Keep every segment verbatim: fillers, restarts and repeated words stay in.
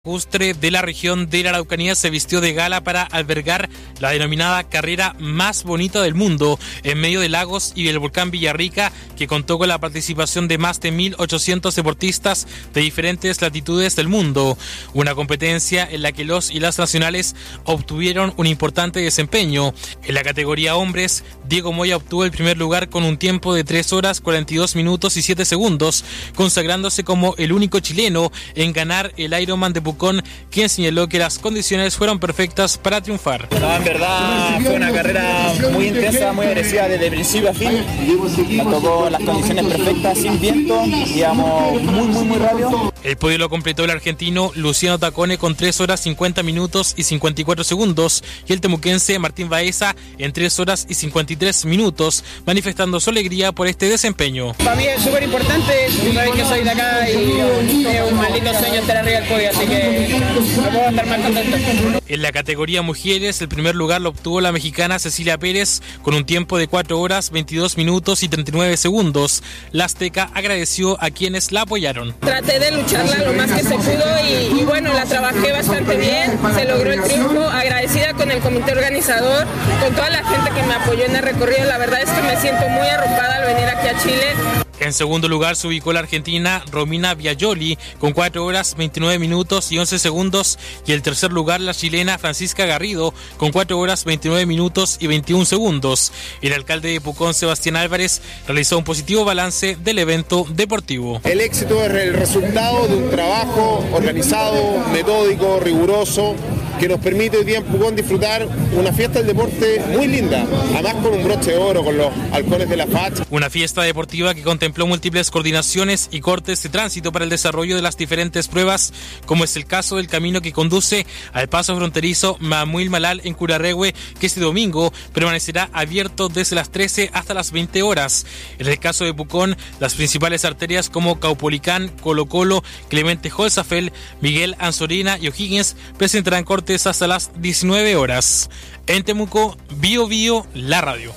Lacustre de la región de la Araucanía se vistió de gala para albergar la denominada carrera más bonita del mundo en medio de lagos y del volcán Villarrica, que contó con la participación de más de mil ochocientos deportistas de diferentes latitudes del mundo. Una competencia en la que los y las nacionales obtuvieron un importante desempeño. En la categoría hombres, Diego Moya obtuvo el primer lugar con un tiempo de tres horas cuarenta y dos minutos y siete segundos, consagrándose como el único chileno en ganar el Ironman de Pucón, quien señaló que las condiciones fueron perfectas para triunfar. No, en verdad fue una carrera muy intensa, muy agresiva desde principio a fin. Nos tocó las condiciones perfectas, sin viento, íbamos muy, muy, muy rápido. El podio lo completó el argentino Luciano Tacone con tres horas cincuenta minutos y cincuenta y cuatro segundos y el temuquense Martín Baeza en tres horas y cincuenta y tres minutos, manifestando su alegría por este desempeño. Para mí es súper importante, saben que soy de acá y es un maldito sueño estar arriba del podio, así que no puedo estar más contento. En la categoría mujeres, el primer lugar lo obtuvo la mexicana Cecilia Pérez con un tiempo de cuatro horas veintidós minutos y treinta y nueve segundos. La azteca agradeció a quienes la apoyaron. Traté de lucharla lo más que se pudo y, y bueno, la trabajé bastante bien, se logró el triunfo, agradecida con el comité organizador, con toda la gente que me apoyó en el recorrido. La verdad es que me siento muy arropada al venir aquí a Chile. En segundo lugar se ubicó la argentina Romina Biagioli con cuatro horas veintinueve minutos y once segundos y el tercer lugar la chilena Francisca Garrido con cuatro horas veintinueve minutos y veintiún segundos. El alcalde de Pucón, Sebastián Álvarez, realizó un positivo balance del evento deportivo. El éxito es el resultado de un trabajo organizado, metódico, riguroso, que nos permite hoy día en Pucón disfrutar una fiesta del deporte muy linda, además con un broche de oro, con los halcones de la facha. Una fiesta deportiva que contempló múltiples coordinaciones y cortes de tránsito para el desarrollo de las diferentes pruebas, como es el caso del camino que conduce al paso fronterizo Mamuil Malal en Curarrehue, que este domingo permanecerá abierto desde las trece hasta las veinte horas. En el caso de Pucón, las principales arterias como Caupolicán, Colo Colo, Clemente Holzapfel, Miguel Anzorena y O'Higgins presentarán cortes hasta las diecinueve horas. En Temuco, Bio Bio, la radio.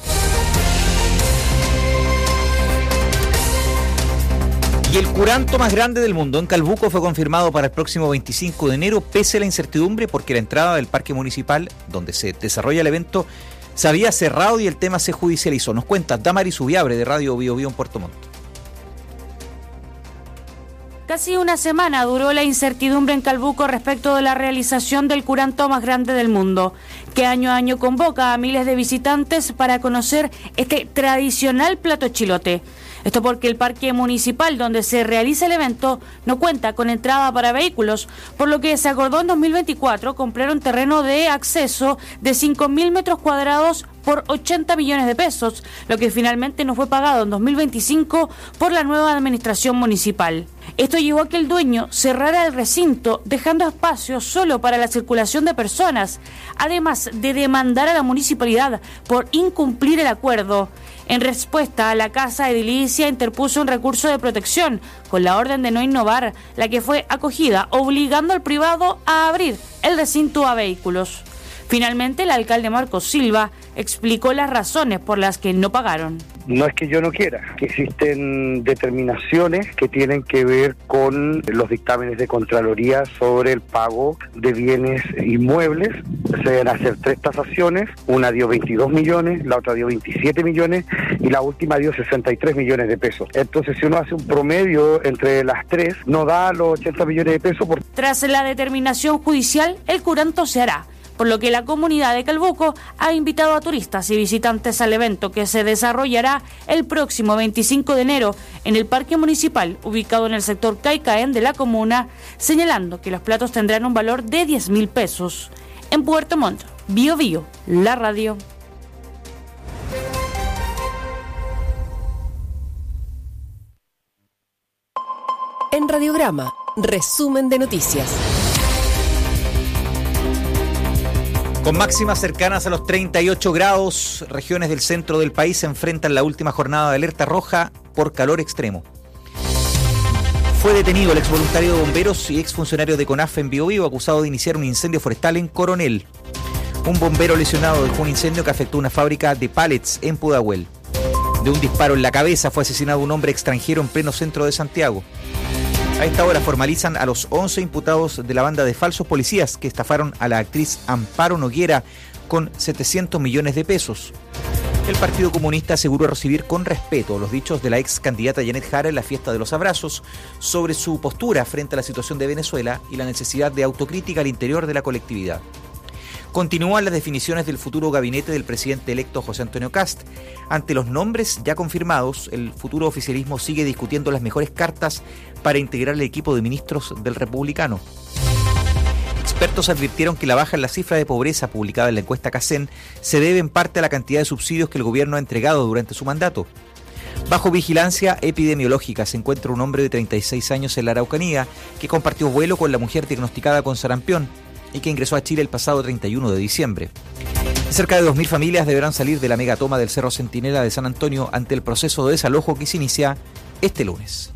Y el curanto más grande del mundo en Calbuco fue confirmado para el próximo veinticinco de enero, pese a la incertidumbre porque la entrada del parque municipal donde se desarrolla el evento se había cerrado y el tema se judicializó. Nos cuenta Damaris Ubiabre de Radio Bio Bio en Puerto Montt. Casi una semana duró la incertidumbre en Calbuco respecto de la realización del curanto más grande del mundo, que año a año convoca a miles de visitantes para conocer este tradicional plato chilote. Esto porque el parque municipal donde se realiza el evento no cuenta con entrada para vehículos, por lo que se acordó en dos mil veinticuatro comprar un terreno de acceso de cinco mil metros cuadrados por ochenta millones de pesos, lo que finalmente no fue pagado en dos mil veinticinco por la nueva administración municipal. Esto llevó a que el dueño cerrara el recinto, dejando espacio solo para la circulación de personas, además de demandar a la municipalidad por incumplir el acuerdo. En respuesta, la Casa Edilicia interpuso un recurso de protección con la orden de no innovar, la que fue acogida, obligando al privado a abrir el recinto a vehículos. Finalmente, el alcalde Marcos Silva explicó las razones por las que no pagaron. No es que yo no quiera, que existen determinaciones que tienen que ver con los dictámenes de Contraloría sobre el pago de bienes inmuebles. Se deben hacer tres tasaciones, una dio veintidós millones, la otra dio veintisiete millones y la última dio sesenta y tres millones de pesos. Entonces, si uno hace un promedio entre las tres, no da los ochenta millones de pesos. Por... Tras la determinación judicial, el curanto se hará, por lo que la comunidad de Calbuco ha invitado a turistas y visitantes al evento que se desarrollará el próximo veinticinco de enero en el Parque Municipal, ubicado en el sector Caicaén de la comuna, señalando que los platos tendrán un valor de diez mil pesos. En Puerto Montt, Bio Bio, la radio. En Radiograma, resumen de noticias. Con máximas cercanas a los treinta y ocho grados, regiones del centro del país se enfrentan la última jornada de alerta roja por calor extremo. Fue detenido el exvoluntario de bomberos y exfuncionario de CONAF en Bio Bio, acusado de iniciar un incendio forestal en Coronel. Un bombero lesionado dejó un incendio que afectó una fábrica de pallets en Pudahuel. De un disparo en la cabeza fue asesinado un hombre extranjero en pleno centro de Santiago. A esta hora formalizan a los once imputados de la banda de falsos policías que estafaron a la actriz Amparo Noguera con setecientos millones de pesos. El Partido Comunista aseguró recibir con respeto los dichos de la ex candidata Janet Jara en la fiesta de los abrazos sobre su postura frente a la situación de Venezuela y la necesidad de autocrítica al interior de la colectividad. Continúan las definiciones del futuro gabinete del presidente electo José Antonio Kast. Ante los nombres ya confirmados, el futuro oficialismo sigue discutiendo las mejores cartas para integrar el equipo de ministros del republicano. Expertos advirtieron que la baja en la cifra de pobreza publicada en la encuesta CACEN se debe en parte a la cantidad de subsidios que el gobierno ha entregado durante su mandato. Bajo vigilancia epidemiológica se encuentra un hombre de treinta y seis años en la Araucanía que compartió vuelo con la mujer diagnosticada con sarampión y que ingresó a Chile el pasado treinta y uno de diciembre. Cerca de dos mil familias deberán salir de la megatoma del Cerro Centinela de San Antonio ante el proceso de desalojo que se inicia este lunes.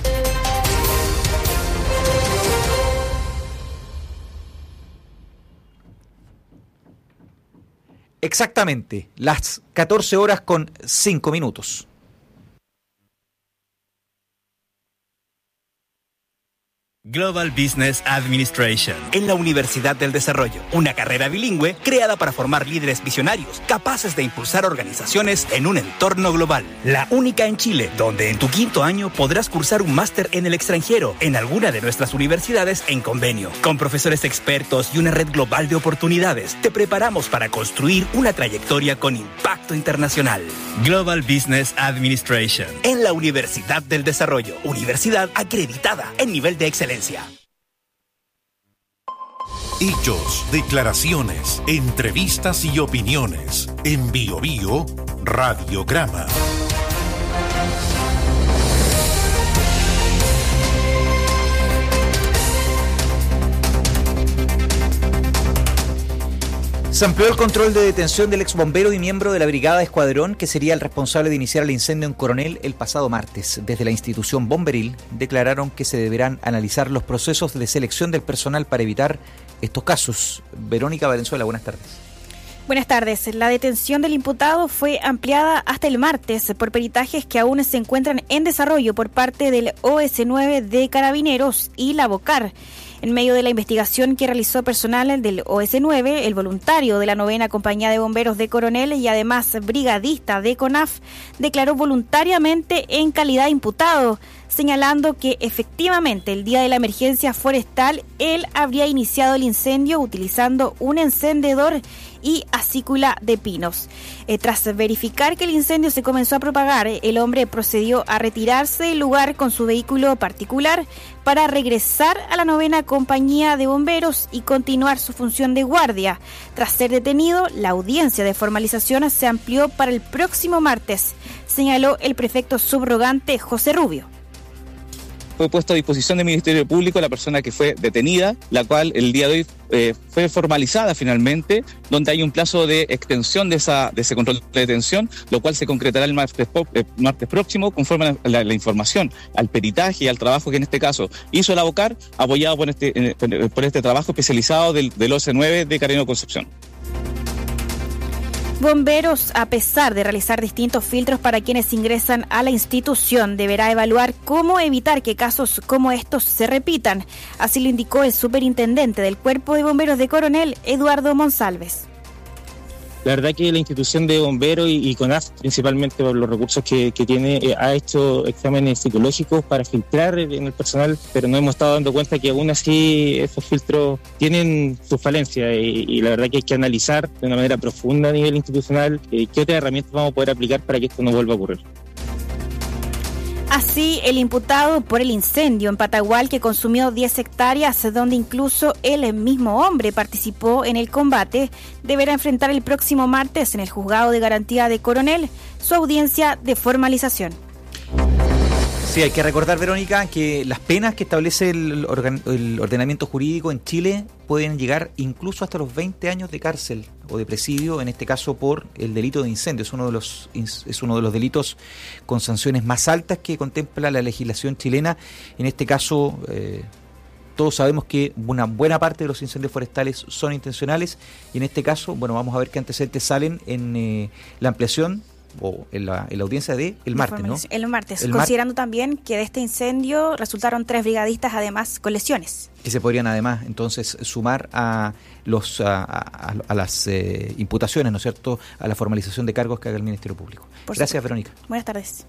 Exactamente, las catorce horas con cinco minutos. Global Business Administration en la Universidad del Desarrollo, una carrera bilingüe creada para formar líderes visionarios capaces de impulsar organizaciones en un entorno global. La única en Chile, donde en tu quinto año podrás cursar un máster en el extranjero en alguna de nuestras universidades en convenio. Con profesores expertos y una red global de oportunidades, te preparamos para construir una trayectoria con impacto internacional. Global Business Administration en la Universidad del Desarrollo, universidad acreditada en nivel de excelencia. Hechos, declaraciones, entrevistas y opiniones. En Bio Bio, Radiograma. Se amplió el control de detención del exbombero y miembro de la Brigada Escuadrón, que sería el responsable de iniciar el incendio en Coronel el pasado martes. Desde la institución bomberil declararon que se deberán analizar los procesos de selección del personal para evitar estos casos. Verónica Valenzuela, buenas tardes. Buenas tardes. La detención del imputado fue ampliada hasta el martes por peritajes que aún se encuentran en desarrollo por parte del O S nueve de Carabineros y la BOCAR. En medio de la investigación que realizó personal del O S nueve, el voluntario de la novena Compañía de Bomberos de Coronel y además brigadista de CONAF declaró voluntariamente en calidad de imputado, señalando que efectivamente el día de la emergencia forestal él habría iniciado el incendio utilizando un encendedor y acícula de pinos. Eh, tras verificar que el incendio se comenzó a propagar, el hombre procedió a retirarse del lugar con su vehículo particular para regresar a la novena Compañía de Bomberos y continuar su función de guardia. Tras ser detenido, la audiencia de formalización se amplió para el próximo martes, señaló el prefecto subrogante José Rubio. Fue puesto a disposición del Ministerio Público la persona que fue detenida, la cual el día de hoy eh, fue formalizada finalmente, donde hay un plazo de extensión de, esa, de ese control de detención, lo cual se concretará el martes, eh, martes próximo, conforme a la, la información, al peritaje y al trabajo que en este caso hizo la BOCAR, apoyado por este, eh, por este trabajo especializado del, del O S nueve de Carabinero Concepción. Bomberos, a pesar de realizar distintos filtros para quienes ingresan a la institución, deberá evaluar cómo evitar que casos como estos se repitan. Así lo indicó el superintendente del Cuerpo de Bomberos de Coronel, Eduardo Monsalves. La verdad que la institución de bomberos y, y CONAF, principalmente por los recursos que, que tiene, eh, ha hecho exámenes psicológicos para filtrar en el personal, pero nos hemos estado dando cuenta que aún así esos filtros tienen sus falencias y, y la verdad que hay que analizar de una manera profunda a nivel institucional eh, qué otras herramientas vamos a poder aplicar para que esto no vuelva a ocurrir. Así, el imputado por el incendio en Patagual que consumió diez hectáreas, donde incluso el mismo hombre participó en el combate, deberá enfrentar el próximo martes en el Juzgado de Garantía de Coronel su audiencia de formalización. Sí, hay que recordar, Verónica, que las penas que establece el, organ, el ordenamiento jurídico en Chile pueden llegar incluso hasta los veinte años de cárcel o de presidio, en este caso por el delito de incendio. Es uno de los, es uno de los delitos con sanciones más altas que contempla la legislación chilena. En este caso, eh, todos sabemos que una buena parte de los incendios forestales son intencionales y en este caso, bueno, vamos a ver qué antecedentes salen en eh, la ampliación o en la, en la audiencia de el martes, ¿no? El martes, el considerando mar... también que de este incendio resultaron tres brigadistas además con lesiones. Que se podrían además entonces sumar a los a, a, a las eh, imputaciones, ¿no es cierto?, a la formalización de cargos que haga el Ministerio Público. Por Gracias, supuesto. Verónica. Buenas tardes.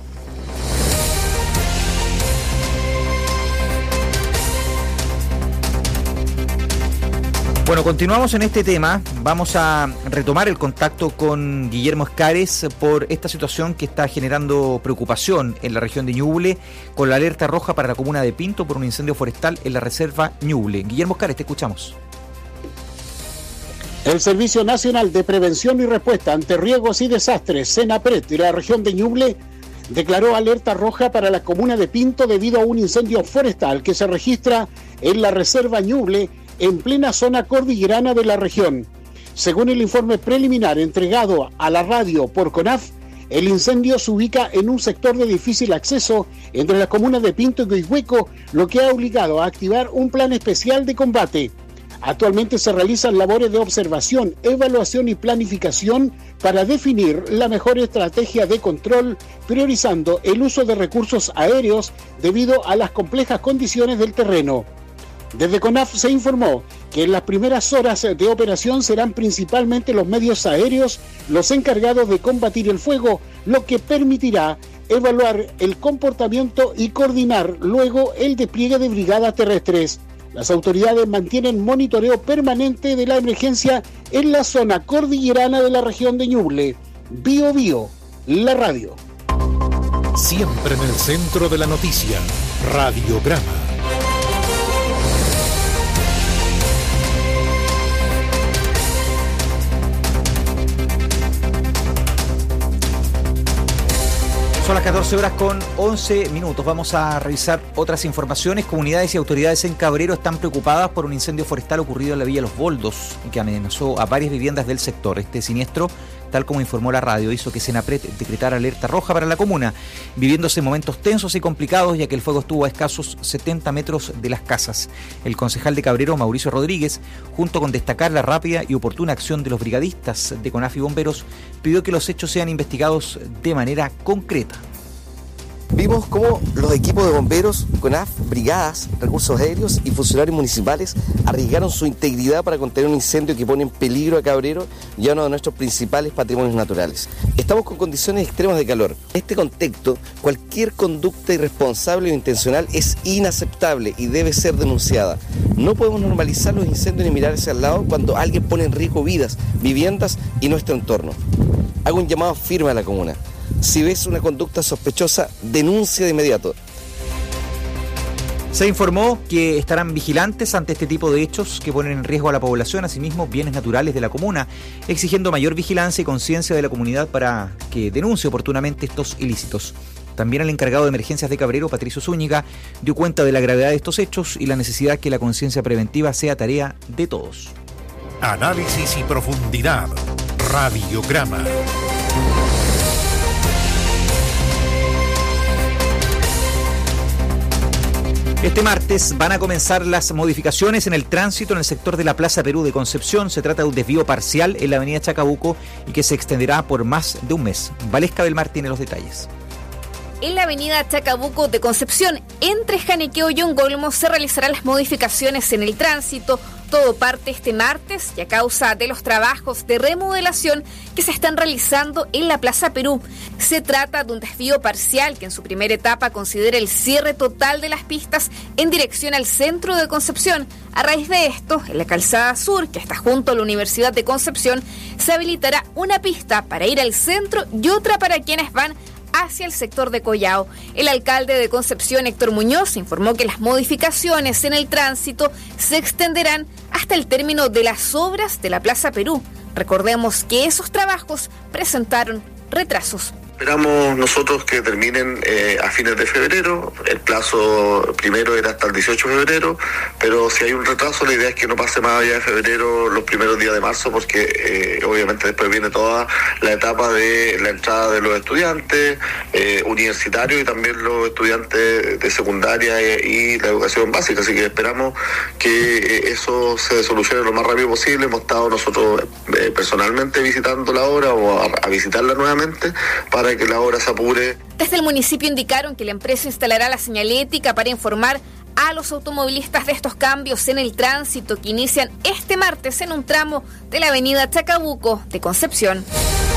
Bueno, continuamos en este tema. Vamos a retomar el contacto con Guillermo Escares por esta situación que está generando preocupación en la región de Ñuble, con la alerta roja para la comuna de Pinto por un incendio forestal en la reserva Ñuble. Guillermo Escares, te escuchamos. El Servicio Nacional de Prevención y Respuesta ante Riesgos y Desastres, SENAPRED, de la región de Ñuble, declaró alerta roja para la comuna de Pinto debido a un incendio forestal que se registra en la reserva Ñuble, en plena zona cordillerana de la región. Según el informe preliminar entregado a la radio por CONAF, el incendio se ubica en un sector de difícil acceso entre las comunas de Pinto y Coihueco, lo que ha obligado a activar un plan especial de combate. Actualmente se realizan labores de observación, evaluación y planificación para definir la mejor estrategia de control, priorizando el uso de recursos aéreos debido a las complejas condiciones del terreno. Desde CONAF se informó que en las primeras horas de operación serán principalmente los medios aéreos los encargados de combatir el fuego, lo que permitirá evaluar el comportamiento y coordinar luego el despliegue de brigadas terrestres. Las autoridades mantienen monitoreo permanente de la emergencia en la zona cordillerana de la región de Ñuble. Bio Bio, la radio. Siempre en el centro de la noticia, Radiograma. Son las catorce horas con once minutos. Vamos a revisar otras informaciones. Comunidades y autoridades en Cabrero están preocupadas por un incendio forestal ocurrido en la Villa Los Boldos y que amenazó a varias viviendas del sector. Este siniestro, tal como informó la radio, hizo que SENAPRED decretara alerta roja para la comuna, viviéndose momentos tensos y complicados, ya que el fuego estuvo a escasos setenta metros de las casas. El concejal de Cabrero, Mauricio Rodríguez, junto con destacar la rápida y oportuna acción de los brigadistas de CONAF y bomberos, pidió que los hechos sean investigados de manera concreta. Vimos cómo los equipos de bomberos, CONAF, brigadas, recursos aéreos y funcionarios municipales arriesgaron su integridad para contener un incendio que pone en peligro a Cabrero y a uno de nuestros principales patrimonios naturales. Estamos con condiciones extremas de calor. En este contexto, cualquier conducta irresponsable o intencional es inaceptable y debe ser denunciada. No podemos normalizar los incendios ni mirar hacia el lado cuando alguien pone en riesgo vidas, viviendas y nuestro entorno. Hago un llamado firme a la comuna. Si ves una conducta sospechosa, denuncia de inmediato. Se informó que estarán vigilantes ante este tipo de hechos que ponen en riesgo a la población, asimismo bienes naturales de la comuna, exigiendo mayor vigilancia y conciencia de la comunidad para que denuncie oportunamente estos ilícitos. También el encargado de emergencias de Cabrero, Patricio Zúñiga, dio cuenta de la gravedad de estos hechos y la necesidad que la conciencia preventiva sea tarea de todos. Análisis y profundidad. Radiograma. Este martes van a comenzar las modificaciones en el tránsito en el sector de la Plaza Perú de Concepción. Se trata de un desvío parcial en la avenida Chacabuco y que se extenderá por más de un mes. Valesca Belmar tiene los detalles. En la avenida Chacabuco de Concepción, entre Janequeo y Ongolmo, se realizarán las modificaciones en el tránsito. Todo parte este martes y a causa de los trabajos de remodelación que se están realizando en la Plaza Perú. Se trata de un desvío parcial que en su primera etapa considera el cierre total de las pistas en dirección al centro de Concepción. A raíz de esto, en la calzada sur, que está junto a la Universidad de Concepción, se habilitará una pista para ir al centro y otra para quienes van hacia el sector de Collao. El alcalde de Concepción, Héctor Muñoz, informó que las modificaciones en el tránsito se extenderán hasta el término de las obras de la Plaza Perú. Recordemos que esos trabajos presentaron retrasos. Esperamos nosotros que terminen eh, a fines de febrero. El plazo primero era hasta el dieciocho de febrero, pero si hay un retraso, la idea es que no pase más allá de febrero, los primeros días de marzo, porque eh, obviamente después viene toda la etapa de la entrada de los estudiantes eh, universitarios y también los estudiantes de secundaria y la educación básica. Así que esperamos que eh, eso se solucione lo más rápido posible. Hemos estado nosotros eh, personalmente visitando la obra o a, a visitarla nuevamente para para que la obra se apure. Desde el municipio indicaron que la empresa instalará la señalética para informar a los automovilistas de estos cambios en el tránsito que inician este martes en un tramo de la avenida Chacabuco de Concepción.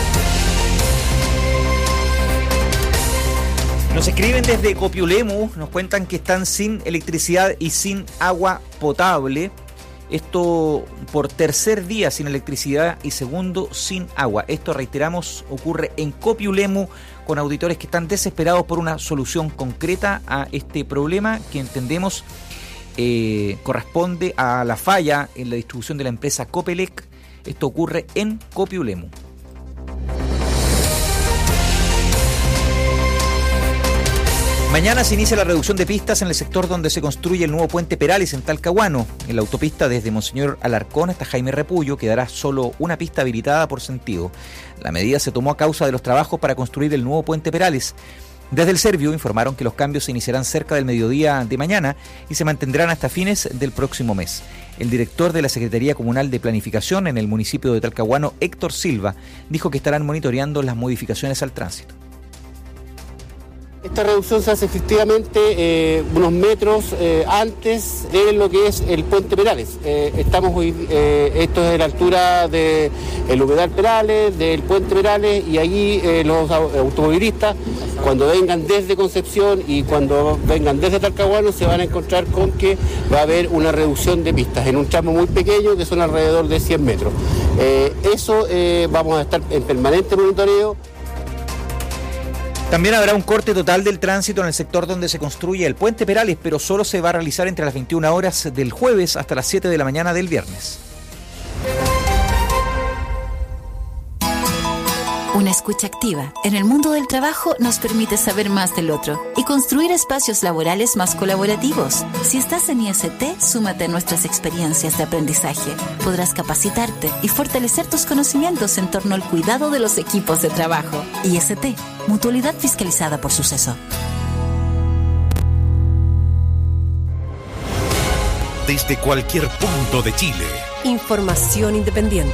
Nos escriben desde Copiulemu, nos cuentan que están sin electricidad y sin agua potable. Esto por tercer día sin electricidad y segundo sin agua. Esto, reiteramos, ocurre en Copiulemu, con auditores que están desesperados por una solución concreta a este problema que entendemos eh, corresponde a la falla en la distribución de la empresa Copelec. Esto ocurre en Copiulemu. Mañana se inicia la reducción de pistas en el sector donde se construye el nuevo puente Perales en Talcahuano. En la autopista desde Monseñor Alarcón hasta Jaime Repullo quedará solo una pista habilitada por sentido. La medida se tomó a causa de los trabajos para construir el nuevo puente Perales. Desde el Servio informaron que los cambios se iniciarán cerca del mediodía de mañana y se mantendrán hasta fines del próximo mes. El director de la Secretaría Comunal de Planificación en el municipio de Talcahuano, Héctor Silva, dijo que estarán monitoreando las modificaciones al tránsito. Esta reducción se hace efectivamente eh, unos metros eh, antes de lo que es el puente Perales. Eh, estamos hoy, eh, esto es de la altura del humedal Perales, del puente Perales, y allí eh, los automovilistas, cuando vengan desde Concepción y cuando vengan desde Talcahuano, se van a encontrar con que va a haber una reducción de pistas en un tramo muy pequeño que son alrededor de cien metros. Eh, eso eh, vamos a estar en permanente monitoreo. También habrá un corte total del tránsito en el sector donde se construye el puente Perales, pero solo se va a realizar entre las veintiuna horas del jueves hasta las siete de la mañana del viernes. Una escucha activa en el mundo del trabajo nos permite saber más del otro y construir espacios laborales más colaborativos. Si estás en I S T, súmate a nuestras experiencias de aprendizaje. Podrás capacitarte y fortalecer tus conocimientos en torno al cuidado de los equipos de trabajo. I S T, mutualidad fiscalizada por Suceso. Desde cualquier punto de Chile. Información independiente.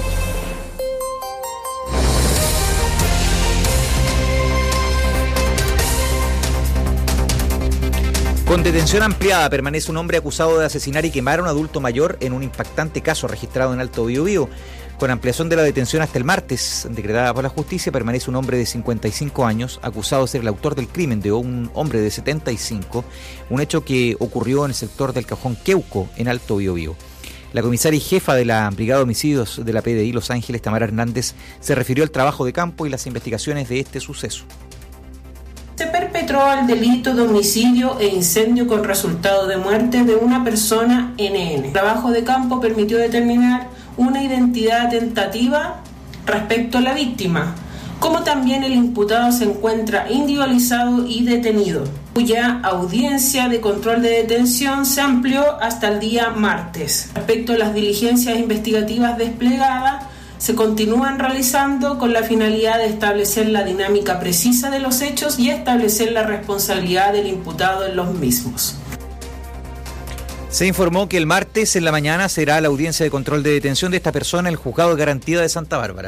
Con detención ampliada permanece un hombre acusado de asesinar y quemar a un adulto mayor en un impactante caso registrado en Alto Biobío. Con ampliación de la detención hasta el martes, decretada por la justicia, permanece un hombre de cincuenta y cinco años acusado de ser el autor del crimen de un hombre de setenta y cinco, un hecho que ocurrió en el sector del Cajón Queuco, en Alto Biobío. La comisaria y jefa de la Brigada de Homicidios de la P D I Los Ángeles, Tamara Hernández, se refirió al trabajo de campo y las investigaciones de este suceso. Se perpetró el delito de homicidio e incendio con resultado de muerte de una persona N N. El trabajo de campo permitió determinar una identidad tentativa respecto a la víctima, como también el imputado se encuentra individualizado y detenido, cuya audiencia de control de detención se amplió hasta el día martes. Respecto a las diligencias investigativas desplegadas, se continúan realizando con la finalidad de establecer la dinámica precisa de los hechos y establecer la responsabilidad del imputado en los mismos. Se informó que el martes en la mañana será la audiencia de control de detención de esta persona en el Juzgado de Garantía de Santa Bárbara.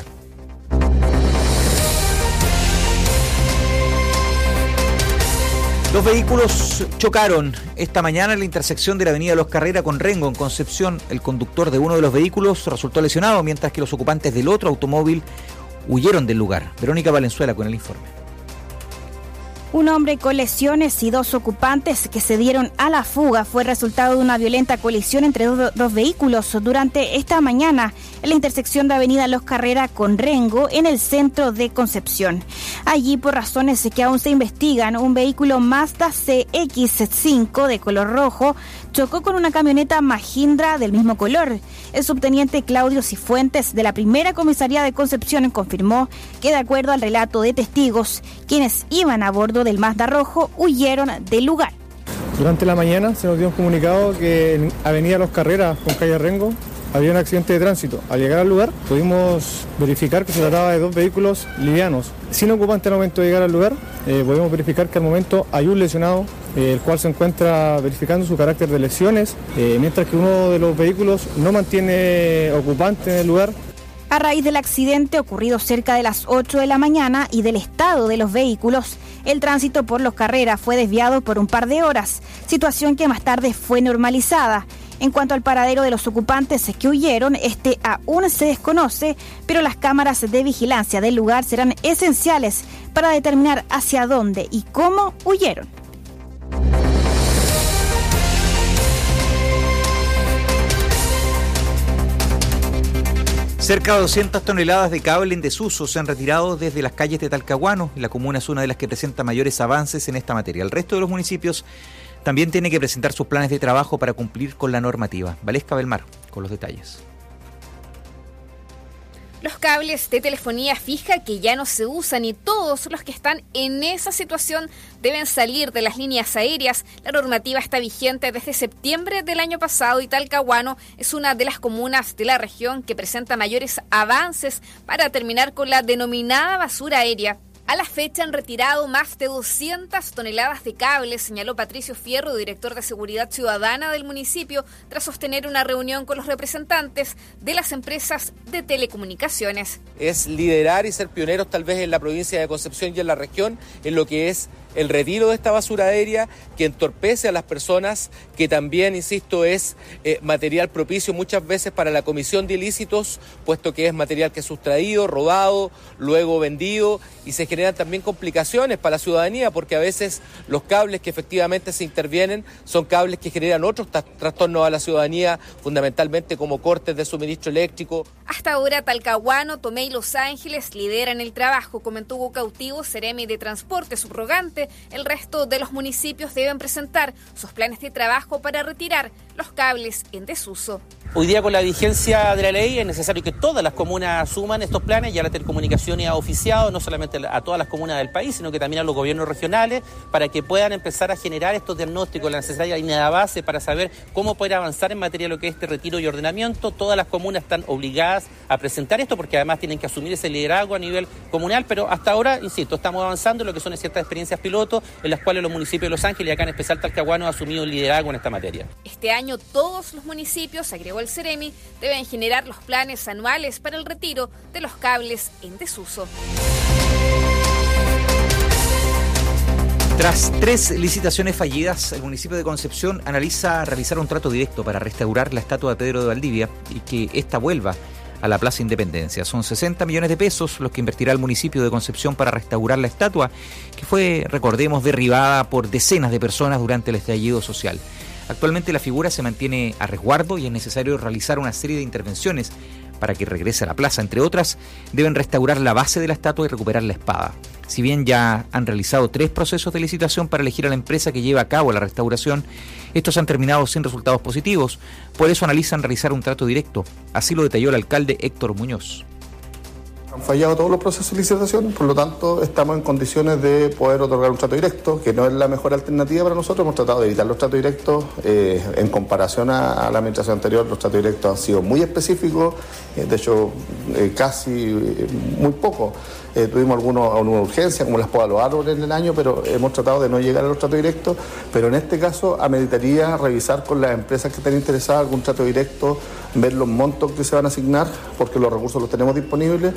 Dos vehículos chocaron esta mañana en la intersección de la avenida Los Carrera con Rengo, en Concepción. El conductor de uno de los vehículos resultó lesionado, mientras que los ocupantes del otro automóvil huyeron del lugar. Verónica Valenzuela con el informe. Un hombre con lesiones y dos ocupantes que se dieron a la fuga fue resultado de una violenta colisión entre dos, dos vehículos durante esta mañana en la intersección de Avenida Los Carrera con Rengo en el centro de Concepción. Allí, por razones que aún se investigan, un vehículo Mazda C X cinco de color rojo chocó con una camioneta Mahindra del mismo color. El subteniente Claudio Cifuentes de la primera comisaría de Concepción confirmó que, de acuerdo al relato de testigos, quienes iban a bordo del Mazda rojo huyeron del lugar. Durante la mañana se nos dio un comunicado que en Avenida Los Carreras con calle Rengo había un accidente de tránsito. Al llegar al lugar pudimos verificar que se trataba de dos vehículos livianos. Sin ocupante al momento de llegar al lugar, eh, podemos verificar que al momento hay un lesionado, eh, el cual se encuentra verificando su carácter de lesiones, eh, mientras que uno de los vehículos no mantiene ocupante en el lugar. A raíz del accidente ocurrido cerca de las ocho de la mañana y del estado de los vehículos, el tránsito por Los Carreras fue desviado por un par de horas, situación que más tarde fue normalizada. En cuanto al paradero de los ocupantes que huyeron, este aún se desconoce, pero las cámaras de vigilancia del lugar serán esenciales para determinar hacia dónde y cómo huyeron. Cerca de doscientas toneladas de cable en desuso se han retirado desde las calles de Talcahuano. La comuna es una de las que presenta mayores avances en esta materia. El resto de los municipios también tiene que presentar sus planes de trabajo para cumplir con la normativa. Valesca Belmar, con los detalles. Los cables de telefonía fija que ya no se usan y todos los que están en esa situación deben salir de las líneas aéreas. La normativa está vigente desde septiembre del año pasado y Talcahuano es una de las comunas de la región que presenta mayores avances para terminar con la denominada basura aérea. A la fecha han retirado más de doscientas toneladas de cables, señaló Patricio Fierro, director de Seguridad Ciudadana del municipio, tras sostener una reunión con los representantes de las empresas de telecomunicaciones. Es liderar y ser pioneros tal vez en la provincia de Concepción y en la región en lo que es el retiro de esta basura aérea que entorpece a las personas, que también, insisto, es eh, material propicio muchas veces para la comisión de ilícitos, puesto que es material que es sustraído, robado, luego vendido, y se generan también complicaciones para la ciudadanía, porque a veces los cables que efectivamente se intervienen son cables que generan otros tra- trastornos a la ciudadanía, fundamentalmente como cortes de suministro eléctrico. Hasta ahora Talcahuano, Tomé y Los Ángeles lideran el trabajo, comentó Hugo Cautivo, Seremi de Transporte subrogante. El resto de los municipios deben presentar sus planes de trabajo para retirar los cables en desuso. Hoy día, con la vigencia de la ley, es necesario que todas las comunas asuman estos planes. Ya la Telecomunicaciones ha oficiado no solamente a todas las comunas del país, sino que también a los gobiernos regionales, para que puedan empezar a generar estos diagnósticos, la necesaria línea de base para saber cómo poder avanzar en materia de lo que es este retiro y ordenamiento. Todas las comunas están obligadas a presentar esto, porque además tienen que asumir ese liderazgo a nivel comunal, pero hasta ahora, insisto, estamos avanzando en lo que son ciertas experiencias piloto, en las cuales los municipios de Los Ángeles y acá en especial Talcahuano han asumido el liderazgo en esta materia. Este año todos los municipios, agregó el Ceremi, deben generar los planes anuales para el retiro de los cables en desuso. Tras tres licitaciones fallidas, el municipio de Concepción analiza realizar un trato directo para restaurar la estatua de Pedro de Valdivia y que ésta vuelva a la Plaza Independencia. Son sesenta millones de pesos los que invertirá el municipio de Concepción para restaurar la estatua, que fue, recordemos, derribada por decenas de personas durante el estallido social. Actualmente la figura se mantiene a resguardo y es necesario realizar una serie de intervenciones para que regrese a la plaza. Entre otras, deben restaurar la base de la estatua y recuperar la espada. Si bien ya han realizado tres procesos de licitación para elegir a la empresa que lleva a cabo la restauración, estos han terminado sin resultados positivos. Por eso analizan realizar un trato directo. Así lo detalló el alcalde Héctor Muñoz. Han fallado todos los procesos de licitación, por lo tanto estamos en condiciones de poder otorgar un trato directo, que no es la mejor alternativa para nosotros. Hemos tratado de evitar los tratos directos. Eh, en comparación a, a la administración anterior, los tratos directos han sido muy específicos, eh, de hecho eh, casi eh, muy poco. Eh, tuvimos algunos, alguna urgencia, como las podas de los árboles en el año, pero hemos tratado de no llegar a los tratos directos. Pero en este caso ameritaría revisar con las empresas que estén interesadas algún trato directo, ver los montos que se van a asignar, porque los recursos los tenemos disponibles.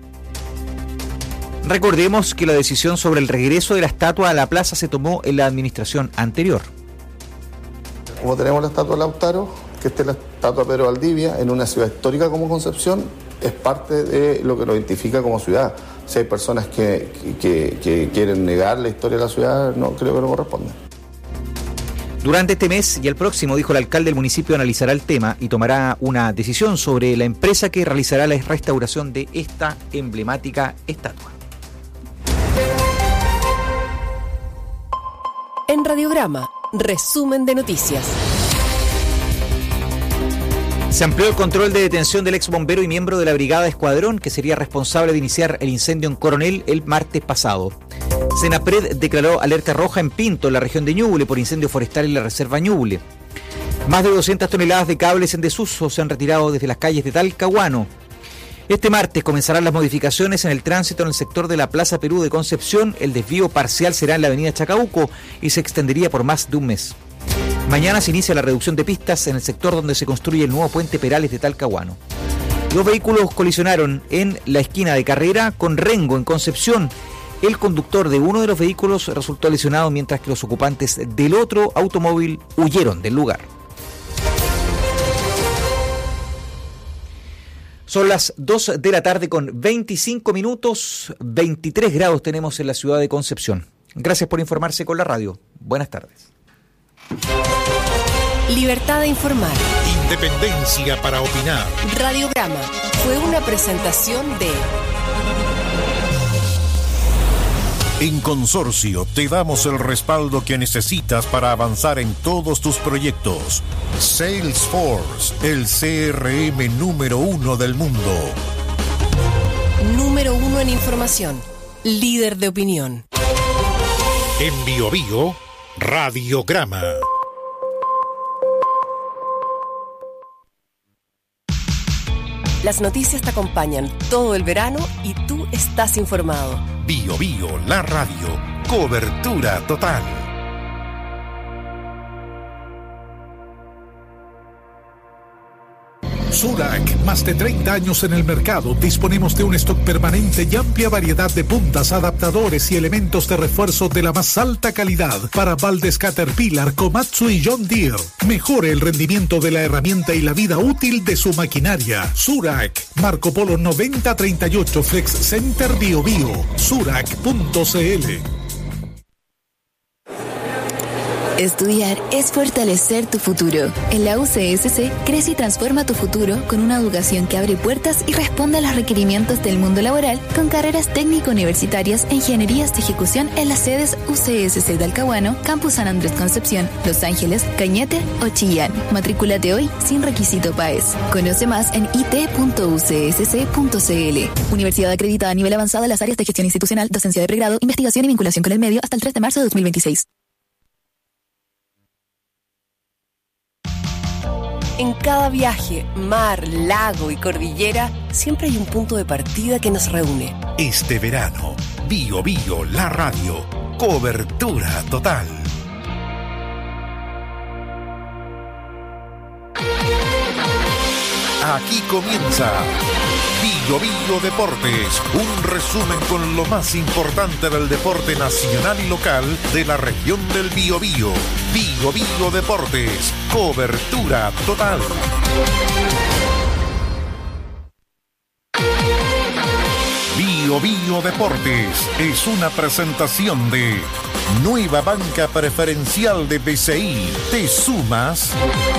Recordemos que la decisión sobre el regreso de la estatua a la plaza se tomó en la administración anterior. Como tenemos la estatua de Lautaro, que esté la estatua de Pedro Valdivia en una ciudad histórica como Concepción, es parte de lo que nos identifica como ciudad. O Si hay personas que, que, que quieren negar la historia de la ciudad, no creo que no corresponde. Durante este mes y el próximo, dijo el alcalde, el municipio analizará el tema y tomará una decisión sobre la empresa que realizará la restauración de esta emblemática estatua. En Radiograma, resumen de noticias. Se amplió el control de detención del ex bombero y miembro de la Brigada Escuadrón, que sería responsable de iniciar el incendio en Coronel el martes pasado. Senapred declaró alerta roja en Pinto, en la región de Ñuble, por incendio forestal en la reserva Ñuble. Más de doscientas toneladas de cables en desuso se han retirado desde las calles de Talcahuano. Este martes comenzarán las modificaciones en el tránsito en el sector de la Plaza Perú de Concepción. El desvío parcial será en la avenida Chacabuco y se extendería por más de un mes. Mañana se inicia la reducción de pistas en el sector donde se construye el nuevo puente Perales de Talcahuano. Los vehículos colisionaron en la esquina de Carrera con Rengo en Concepción. El conductor de uno de los vehículos resultó lesionado, mientras que los ocupantes del otro automóvil huyeron del lugar. Son las dos de la tarde con veinticinco minutos, veintitrés grados tenemos en la ciudad de Concepción. Gracias por informarse con la radio. Buenas tardes. Libertad de informar. Independencia para opinar. Radiograma fue una presentación de... En Consorcio te damos el respaldo que necesitas para avanzar en todos tus proyectos. Salesforce, el C R M número uno del mundo. Número uno en información. Líder de opinión. En Bio Bio, Radiograma. Las noticias te acompañan todo el verano y tú estás informado. Bio Bio, la radio. Cobertura total. Surac, más de treinta años en el mercado. Disponemos de un stock permanente y amplia variedad de puntas, adaptadores y elementos de refuerzo de la más alta calidad para baldes Caterpillar, Komatsu y John Deere. Mejore el rendimiento de la herramienta y la vida útil de su maquinaria. Surac, Marco Polo noventa treinta y ocho, Flex Center Bio Bio. Surac punto c l. Estudiar es fortalecer tu futuro. En la U C S C, crece y transforma tu futuro con una educación que abre puertas y responde a los requerimientos del mundo laboral con carreras técnico-universitarias e ingenierías de ejecución en las sedes U C S C Talcahuano, Campus San Andrés Concepción, Los Ángeles, Cañete o Chillán. Matrículate hoy sin requisito P A E S. Conoce más en i t punto u c s c punto c l. Universidad acreditada a nivel avanzado en las áreas de gestión institucional, docencia de pregrado, investigación y vinculación con el medio hasta el tres de marzo de dos mil veintiséis. En cada viaje, mar, lago y cordillera, siempre hay un punto de partida que nos reúne. Este verano, Bio Bio, la radio. Cobertura total. Aquí comienza Bio Bio Deportes, un resumen con lo más importante del deporte nacional y local de la región del Biobío. Bio Bio Deportes, cobertura total. Bio Bio Deportes es una presentación de Nueva Banca Preferencial de B C I. ¿Te sumas?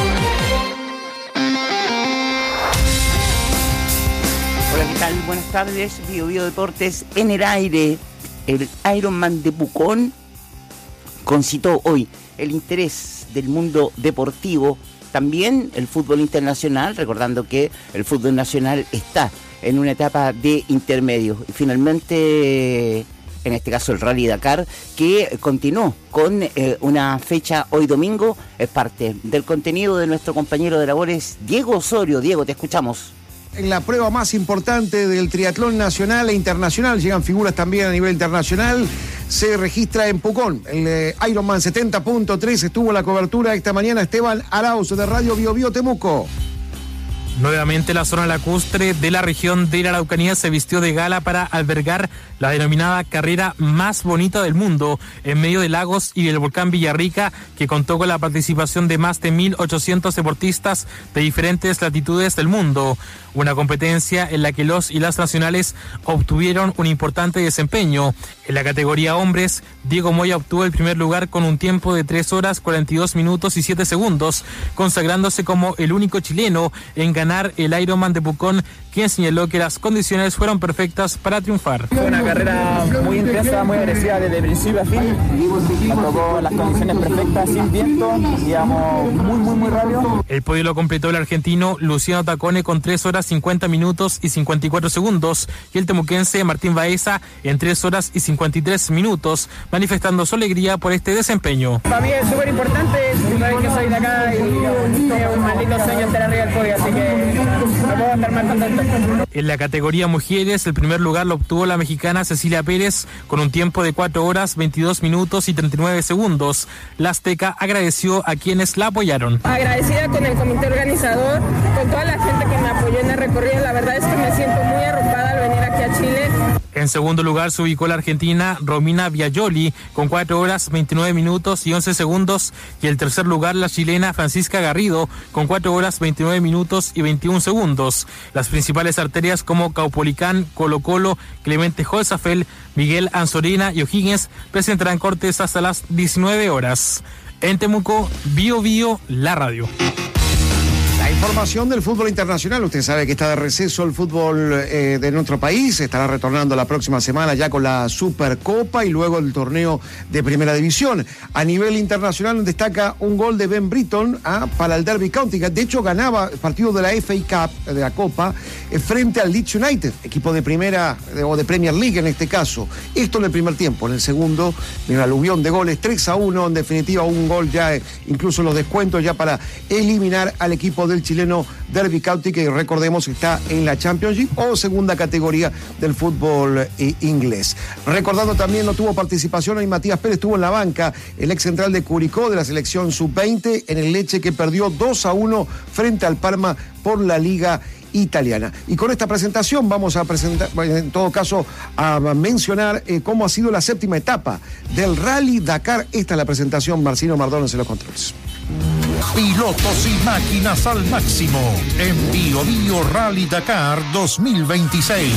Hola, ¿qué tal? Buenas tardes. Bio Bio Deportes en el aire. El Ironman de Pucón concitó hoy el interés del mundo deportivo, también el fútbol internacional, recordando que el fútbol nacional está en una etapa de intermedio. Y finalmente, en este caso el Rally Dakar, que continuó con eh, una fecha hoy domingo, es parte del contenido de nuestro compañero de labores, Diego Osorio. Diego, te escuchamos. En la prueba más importante del triatlón nacional e internacional, llegan figuras también a nivel internacional, se registra en Pucón. El eh, Ironman setenta punto tres estuvo en la cobertura esta mañana Esteban Arauz de Radio Bio Bio Temuco. Nuevamente la zona lacustre de la región de la Araucanía se vistió de gala para albergar la denominada carrera más bonita del mundo, en medio de lagos y del volcán Villarrica, que contó con la participación de más de mil ochocientos deportistas de diferentes latitudes del mundo. Una competencia en la que los y las nacionales obtuvieron un importante desempeño. En la categoría hombres, Diego Moya obtuvo el primer lugar con un tiempo de tres horas cuarenta y dos minutos y siete segundos, consagrándose como el único chileno en ganar el Ironman de Pucón, quien señaló que las condiciones fueron perfectas para triunfar. Fue una carrera muy intensa, muy agresiva desde principio a fin. Nos tocó las condiciones perfectas, sin viento, íbamos muy, muy, muy rápido. El podio lo completó el argentino Luciano Tacone con tres horas cincuenta minutos y cincuenta y cuatro segundos y el temuquense Martín Baeza en tres horas y cincuenta y tres minutos, manifestando su alegría por este desempeño. Para mí es súper importante, saber que soy de acá y es un maldito sueño estar arriba del podio, así que no puedo estar más contento. En la categoría mujeres, el primer lugar lo obtuvo la mexicana Cecilia Pérez con un tiempo de cuatro horas veintidós minutos y treinta y nueve segundos. La azteca agradeció a quienes la apoyaron. Agradecida con el comité organizador, con toda la gente que me apoyó en el recorrido. La verdad es que me siento muy arropada al venir aquí a Chile. En segundo lugar se ubicó la argentina Romina Biagioli con cuatro horas veintinueve minutos y once segundos y el tercer lugar la chilena Francisca Garrido con cuatro horas veintinueve minutos y veintiún segundos. Las principales arterias como Caupolicán, Colo Colo, Clemente Holzafel, Miguel Anzorena y O'Higgins presentarán cortes hasta las diecinueve horas. En Temuco, Bio Bio, la radio. La información del fútbol internacional. Usted sabe que está de receso el fútbol eh, de nuestro país. Estará retornando la próxima semana ya con la Supercopa y luego el torneo de Primera División. A nivel internacional destaca un gol de Ben Britton ah, para el Derby County, que de hecho ganaba el partido de la F A Cup, de la Copa, eh, frente al Leeds United, equipo de primera de, o de Premier League en este caso. Esto en el primer tiempo. En el segundo, en el aluvión de goles, tres a uno. En definitiva, un gol ya, eh, incluso los descuentos ya para eliminar al equipo del chileno Derby County, que recordemos está en la Championship o segunda categoría del fútbol eh, inglés. Recordando también no tuvo participación hoy Matías Pérez, estuvo en la banca el ex central de Curicó de la selección sub veinte en el Lecce, que perdió dos a uno frente al Parma por la Liga Italiana. Y con esta presentación vamos a presentar, en todo caso, a mencionar eh, cómo ha sido la séptima etapa del Rally Dakar. Esta es la presentación, Marcino Mardones en los controles. Pilotos y máquinas al máximo en Bio Bio Rally Dakar dos mil veintiséis.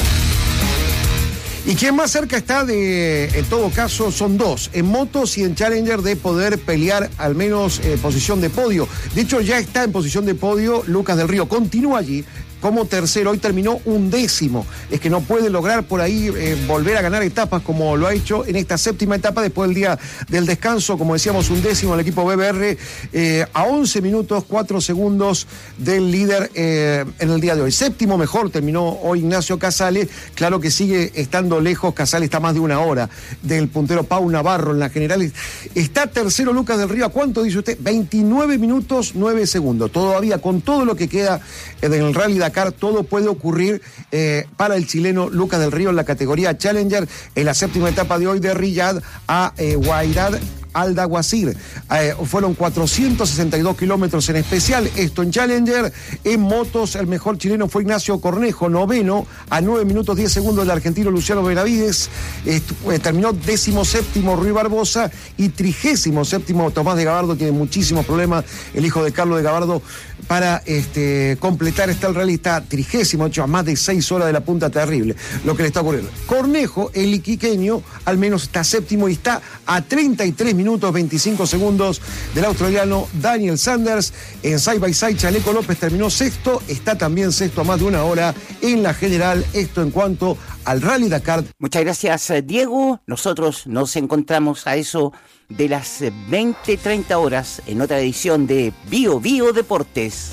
Y quien más cerca está de, en todo caso, son dos, en motos y en Challenger, de poder pelear al menos eh, posición de podio. De hecho, ya está en posición de podio Lucas del Río, continúa allí como tercero, hoy terminó un décimo. Es que no puede lograr por ahí eh, volver a ganar etapas como lo ha hecho en esta séptima etapa después del día del descanso. Como decíamos, un décimo el equipo B B R eh, a once minutos, cuatro segundos del líder eh, en el día de hoy. Séptimo mejor terminó hoy Ignacio Casale. Claro que sigue estando lejos, Casale está más de una hora del puntero Pau Navarro en la general. Está tercero Lucas del Río. ¿A cuánto dice usted? veintinueve minutos, nueve segundos. Todavía con todo lo que queda en el Rally Dakar, todo puede ocurrir eh, para el chileno Lucas del Río en la categoría Challenger en la séptima etapa de hoy de Riyadh a eh, Wydad Al-Dawasir. Eh, fueron cuatrocientos sesenta y dos kilómetros en especial, esto en Challenger. En motos, el mejor chileno fue Ignacio Cornejo, noveno, a nueve minutos diez segundos del argentino Luciano Benavides. Eh, terminó décimo séptimo Rui Barbosa y trigésimo séptimo Tomás de Gabardo. Tiene muchísimos problemas el hijo de Carlos de Gabardo para este, completar este rally. Está trigésimo, hecho a más de seis horas de la punta, terrible lo que le está ocurriendo. Cornejo, el iquiqueño, al menos está séptimo y está a treinta y tres minutos veinticinco segundos del australiano Daniel Sanders. En side by side, Chaleco López terminó sexto, está también sexto a más de una hora en la general. Esto en cuanto al Rally Dakar. Muchas gracias, Diego. Nosotros nos encontramos a eso de las veinte treinta horas en otra edición de Bio Bio Deportes.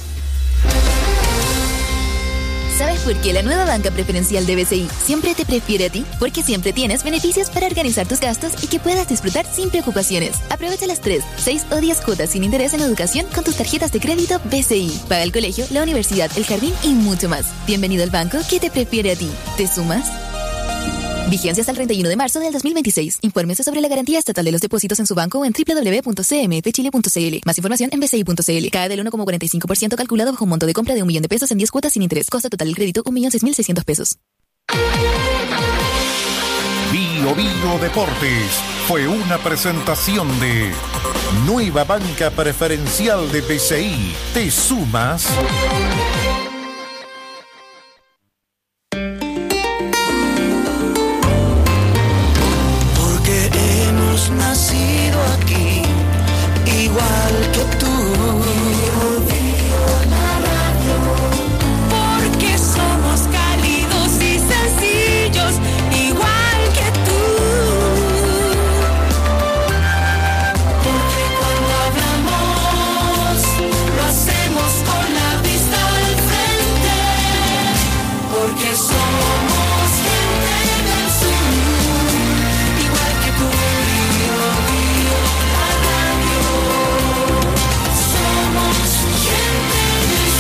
¿Sabes por qué la nueva banca preferencial de B C I siempre te prefiere a ti? Porque siempre tienes beneficios para organizar tus gastos y que puedas disfrutar sin preocupaciones. Aprovecha las tres, seis o diez cuotas sin interés en educación con tus tarjetas de crédito B C I. Paga el colegio, la universidad, el jardín y mucho más. Bienvenido al banco que te prefiere a ti. ¿Te sumas? Vigencia hasta el treinta y uno de marzo del dos mil veintiséis. Infórmese sobre la garantía estatal de los depósitos en su banco o en doble u doble u doble u punto c m f chile punto c l. Más información en b c i punto c l. Cae del uno coma cuarenta y cinco por ciento calculado bajo un monto de compra de un millón de pesos en diez cuotas sin interés. Costo total del crédito un millón seis mil seiscientos pesos. Bio Bio Deportes fue una presentación de Nueva Banca Preferencial de B C I. ¿Te sumas? Porque hemos nacido aquí, igual que tú. Porque somos cálidos y sencillos, igual que tú. Porque cuando hablamos, lo hacemos con la vista al frente. Porque somos gente del sur, igual que tú. Bio, bio, la radio. Somos gente del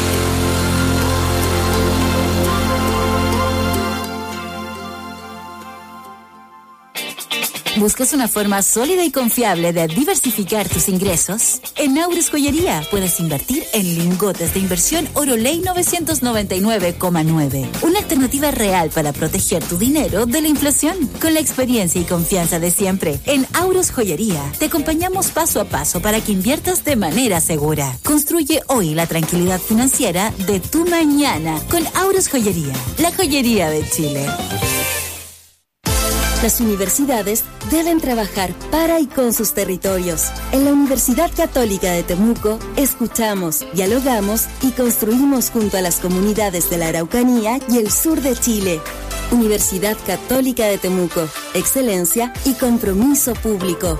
¿Buscas una forma sólida y confiable de diversificar tus ingresos? En Aures Joyería puedes invertir en lingotes de inversión Oroley novecientos noventa y nueve coma nueve. Una alternativa real para proteger tu dinero de la inflación. Con la experiencia y confianza de siempre, en Aures Joyería te acompañamos paso a paso para que inviertas de manera segura. Construye hoy la tranquilidad financiera de tu mañana con Aures Joyería, la joyería de Chile. Las universidades deben trabajar para y con sus territorios. En la Universidad Católica de Temuco, escuchamos, dialogamos y construimos junto a las comunidades de la Araucanía y el sur de Chile. Universidad Católica de Temuco, excelencia y compromiso público.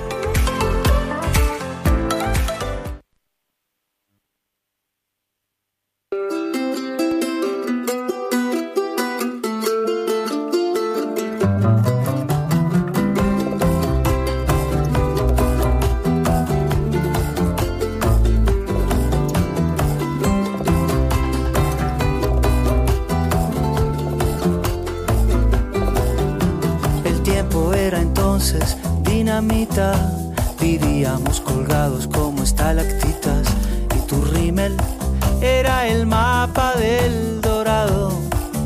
Vivíamos colgados como estalactitas y tu rímel era el mapa del Dorado.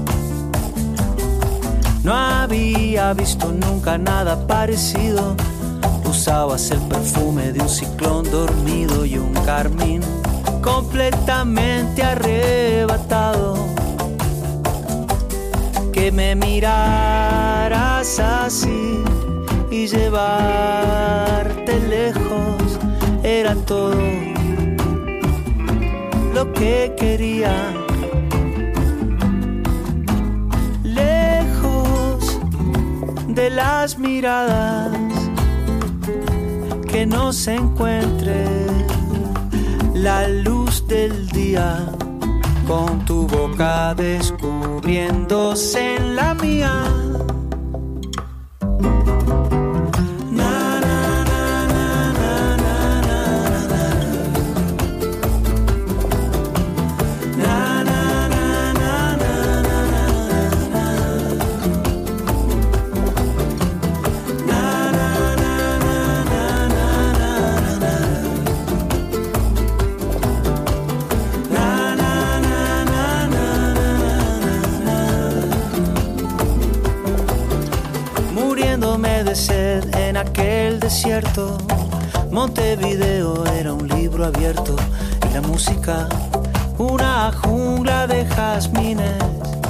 No había visto nunca nada parecido. Usabas el perfume de un ciclón dormido y un carmín completamente arrebatado. Que me miraras así y llevarte lejos era todo lo que quería. Lejos de las miradas, que no se encuentre la luz del día, con tu boca descubriéndose en la mía. Aquel desierto, Montevideo era un libro abierto y la música una jungla de jazmines.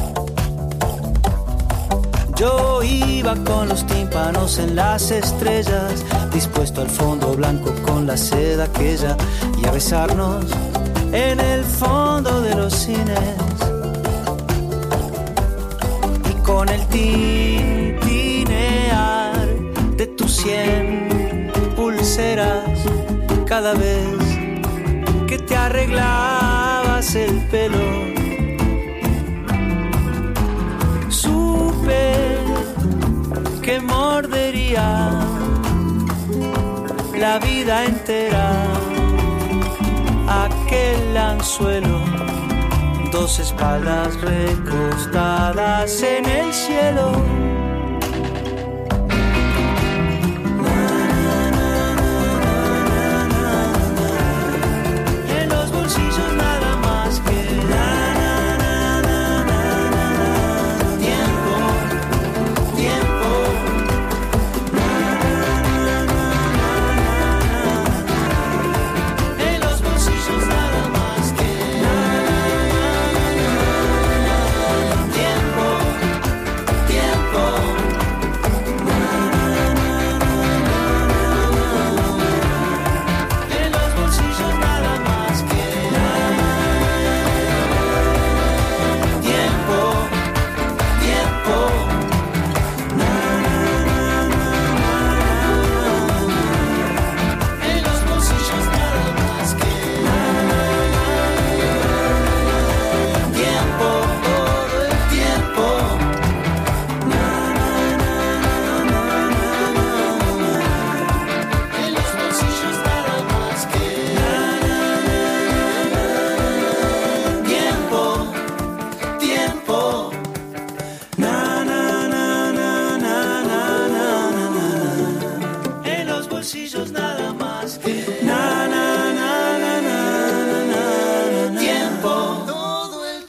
Yo iba con los tímpanos en las estrellas, dispuesto al fondo blanco con la seda aquella y a besarnos en el fondo de los cines. Y con el tintinear de tus cien pulseras cada vez que te arreglabas el pelo, supe que mordería la vida entera aquel anzuelo, dos espaldas recostadas en el cielo.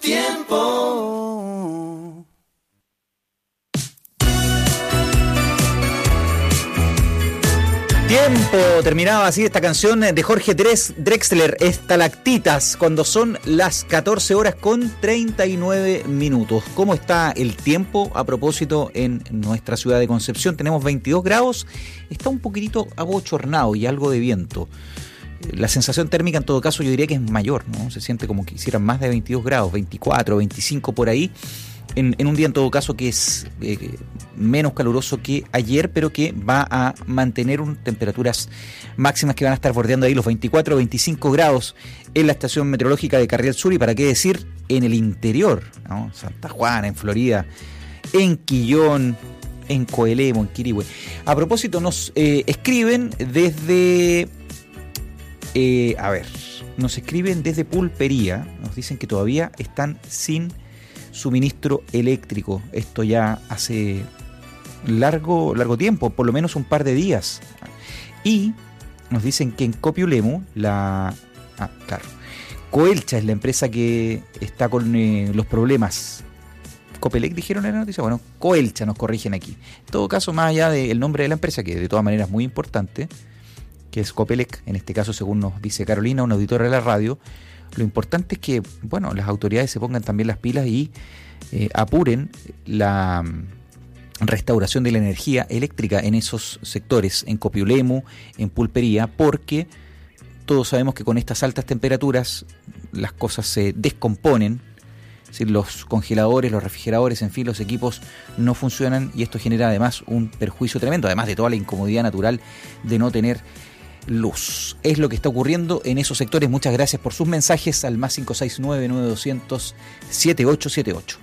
Tiempo. Tiempo, terminaba así esta canción de Jorge Drexler, Estalactitas, cuando son las catorce horas con treinta y nueve minutos. ¿Cómo está el tiempo a propósito en nuestra ciudad de Concepción? Tenemos veintidós grados, está un poquitito abochornado y algo de viento. La sensación térmica en todo caso yo diría que es mayor, ¿no? Se siente como que hicieran más de veintidós grados, veinticuatro, veinticinco por ahí. En, en un día en todo caso que es eh, menos caluroso que ayer, pero que va a mantener un, temperaturas máximas que van a estar bordeando ahí los veinticuatro, veinticinco grados en la estación meteorológica de Carriel Sur, y para qué decir en el interior, ¿no? Santa Juana, en Florida, en Quillón, en Coelemo, en Quirihue. A propósito, nos eh, escriben desde... Eh, a ver, nos escriben desde Pulpería, nos dicen que todavía están sin suministro eléctrico. Esto ya hace largo, largo tiempo, por lo menos un par de días. Y nos dicen que en Copiulemu, la... Ah, claro. Coelcha es la empresa que está con eh, los problemas. Copelec dijeron en la noticia. Bueno, Coelcha nos corrigen aquí. En todo caso, más allá del nombre de la empresa, que de todas maneras es muy importante, que es Copelec, en este caso según nos dice Carolina, una auditora de la radio, lo importante es que, bueno, las autoridades se pongan también las pilas y eh, apuren la restauración de la energía eléctrica en esos sectores, en Copiulemu, en Pulpería, porque todos sabemos que con estas altas temperaturas las cosas se descomponen, es decir, los congeladores, los refrigeradores, en fin, los equipos no funcionan, y esto genera además un perjuicio tremendo, además de toda la incomodidad natural de no tener luz. Es lo que está ocurriendo en esos sectores. Muchas gracias por sus mensajes al más cinco seis nueve, nueve dos cero cero, siete ocho siete ocho.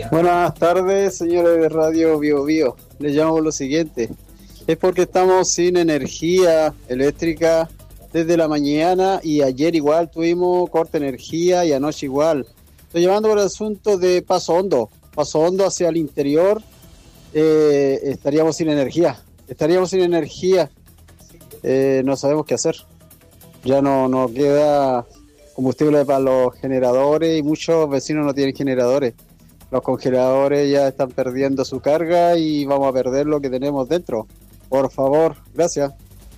Buenas tardes, señores de Radio Bio Bio. Les llamo por lo siguiente. Es porque estamos sin energía eléctrica desde la mañana y ayer igual tuvimos corte de energía y anoche igual. Estoy llamando por el asunto de Paso Hondo. Paso Hondo hacia el interior, eh, estaríamos sin energía. Estaríamos sin energía. Eh, no sabemos qué hacer. Ya no, no queda combustible para los generadores y muchos vecinos no tienen generadores. Los congeladores ya están perdiendo su carga y vamos a perder lo que tenemos dentro. Por favor, gracias.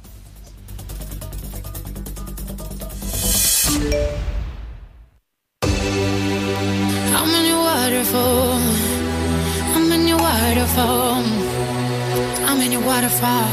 I'm in your waterfall. I'm in your waterfall. I'm in your waterfall.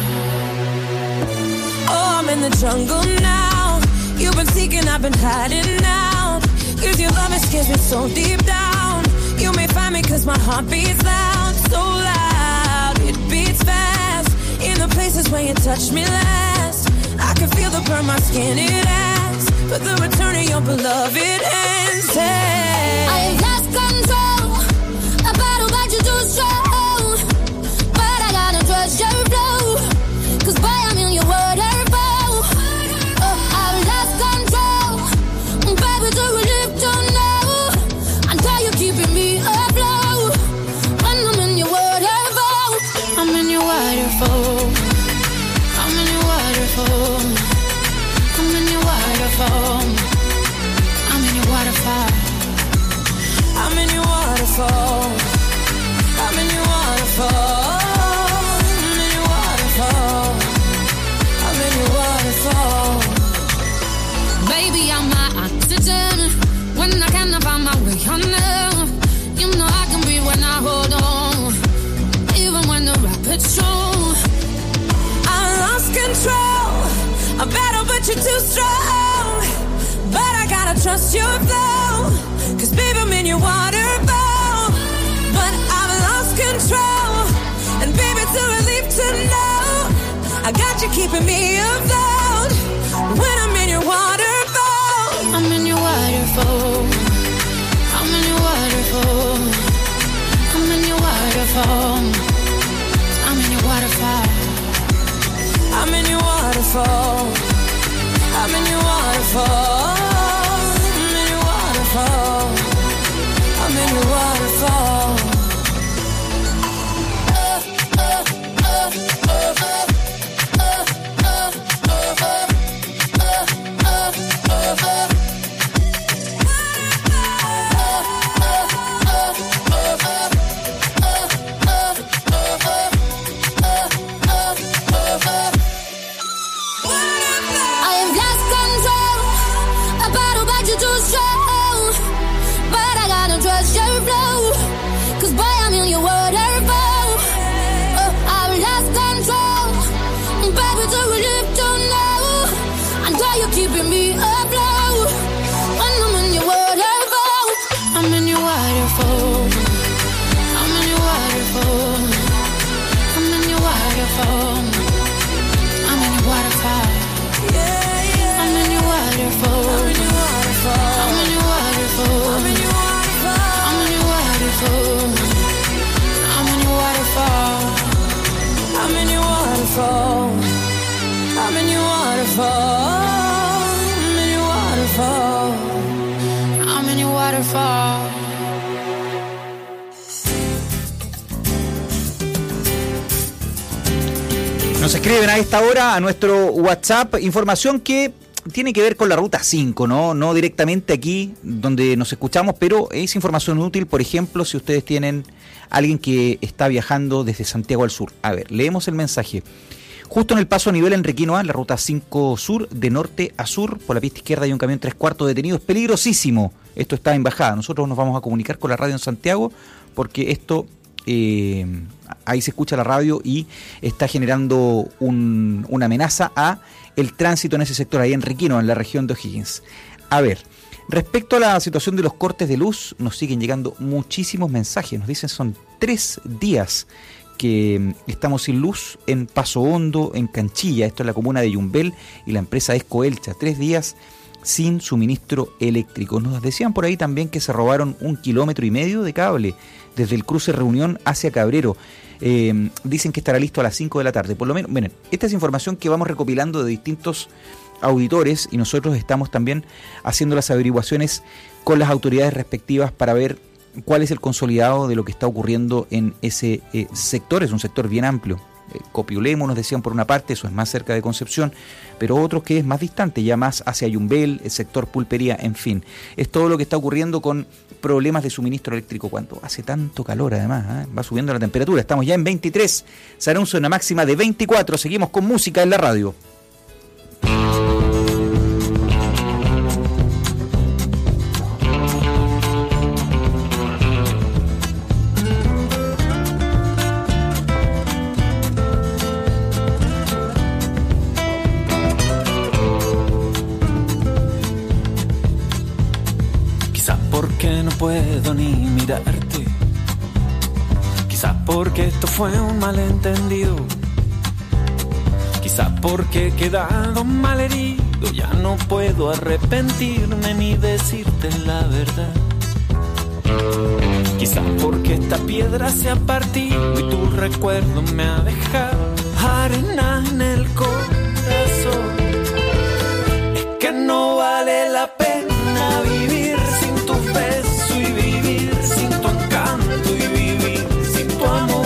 Oh, I'm in the jungle now. You've been seeking, I've been hiding now. Cause your love it scares me so deep down. You may find me cause my heart beats loud. So loud, it beats fast. In the places where you touched me last. I can feel the burn my skin, it asks. But the return of your beloved ends. Hey. I have lost control. A battle that you too strong. But I gotta trust your flow. Cause boy, I'm in your waterfall. Oh, I've lost control. Baby, do we live to know? Until you're keeping me afloat. When I'm in your waterfall. I'm in your waterfall. I'm in your waterfall. I'm in your waterfall. I'm in your waterfall. I'm in your waterfall. I'm in your waterfall. I'm in your waterfall. I'm in your waterfall. Baby, I'm my oxygen. When I cannot find my way under. You know I can breathe when I hold on. Even when the rapids show. I lost control. A battle, but you're too strong. But I gotta trust your flow. Cause baby, I'm in your waterfall. But I've lost control. And baby, it's a relief to know I got you keeping me afloat. When I'm in your waterfall. I'm in your waterfall. I'm in your waterfall. I'm in your waterfall. I'm in your waterfall. I'm in your waterfall. I'm in your waterfall. I'm in your waterfall. I'm in your waterfall. I'm in your waterfall. I'm in your waterfall. I'm in your waterfall. Nos escriben a esta hora a nuestro WhatsApp información que tiene que ver con la ruta cinco, ¿no? No directamente aquí donde nos escuchamos, pero es información útil, por ejemplo, si ustedes tienen alguien que está viajando desde Santiago al sur. A ver, leemos el mensaje. Justo en el paso a nivel Enriquino, la ruta cinco sur, de norte a sur, por la pista izquierda hay un camión tres cuartos detenido. Es peligrosísimo. Esto está en bajada. Nosotros nos vamos a comunicar con la radio en Santiago porque esto, eh, ahí se escucha la radio y está generando un, una amenaza a el tránsito en ese sector, ahí en Enriquino, en la región de O'Higgins. A ver, respecto a la situación de los cortes de luz, nos siguen llegando muchísimos mensajes. Nos dicen son tres días que estamos sin luz en Paso Hondo, en Canchilla, esto es la comuna de Yumbel y la empresa Esco Elcha. Tres días sin suministro eléctrico. Nos decían por ahí también que se robaron un kilómetro y medio de cable desde el cruce Reunión hacia Cabrero. Eh, dicen que estará listo a las cinco de la tarde. Por lo menos, miren, esta es información que vamos recopilando de distintos auditores y nosotros estamos también haciendo las averiguaciones con las autoridades respectivas para ver cuál es el consolidado de lo que está ocurriendo en ese eh, sector. Es un sector bien amplio. Eh, Copiolemo nos decían por una parte, eso es más cerca de Concepción, pero otros que es más distante, ya más hacia Yumbel, el sector Pulpería, en fin. Es todo lo que está ocurriendo con problemas de suministro eléctrico cuando hace tanto calor además, ¿eh? Va subiendo la temperatura, estamos ya en veintitrés, se anuncia una máxima de veinticuatro, seguimos con música en la radio. Puedo ni mirarte, quizás porque esto fue un malentendido, quizás porque he quedado mal herido, ya no puedo arrepentirme ni decirte la verdad, quizás porque esta piedra se ha partido y tu recuerdo me ha dejado arena en el corazón. Es que no vale la pena vivir sin tu beso y vivir sin tu encanto y vivir sin tu amor.